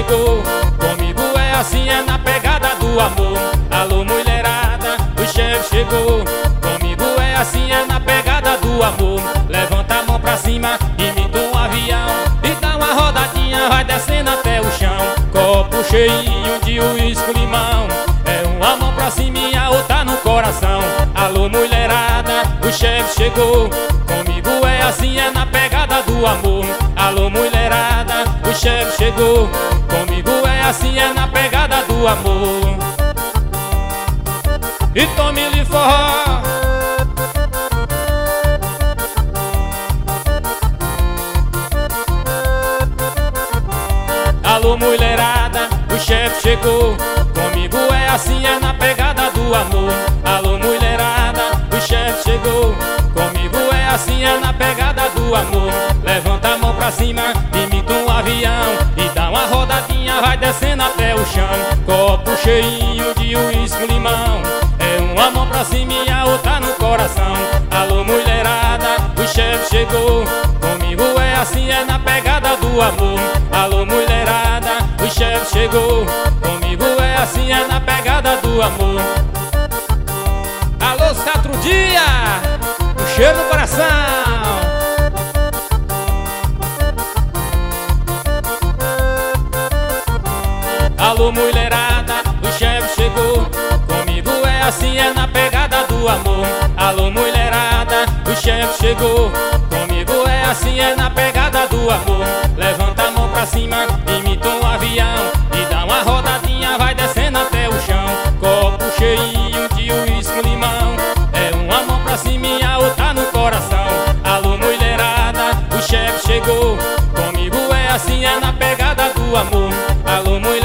chegou. Comigo é assim, é na pegada do amor. Alô mulherada, o chefe chegou. Comigo é assim, é na pegada do amor. Levanta a mão pra cima, imita um avião e dá uma rodadinha, vai descendo até o chão. Copo cheinho de uísque com limão. É uma mão pra cima e a outra no coração. Alô mulherada, o chefe chegou. Comigo é assim, é na pegada do amor. Alô mulherada, o chefe chegou. Comigo é assim, é na pegada do amor. E tome-lhe forró. Alô mulherada, o chefe chegou. Comigo é assim, é na pegada do amor. Alô mulherada, o chefe chegou. Comigo é assim, é na pegada do amor. Levanta a mão pra cima, imita um avião e dá uma rodadinha, vai descendo até o chão. Copo cheinho de uísque com limão. É uma mão pra cima e a outra no coração. Alô mulherada, o chefe chegou. Comigo é assim, é na pegada do amor. Alô mulherada, o chefe chegou. Comigo é assim, é na pegada do amor. Alô 4 dias, o cheiro no coração. Alô mulherada, o chefe chegou. Comigo é assim, é na pegada do amor. Alô mulherada, o chefe chegou. Comigo é assim, é na pegada do amor. Levanta a mão pra cima, imita um avião e dá uma rodadinha, vai descendo até o chão. Copo cheinho de uísque com limão. É uma mão pra cima e a outra no coração. Alô mulherada, o chefe chegou. Comigo é assim, é na pegada do amor. Alô mulherada,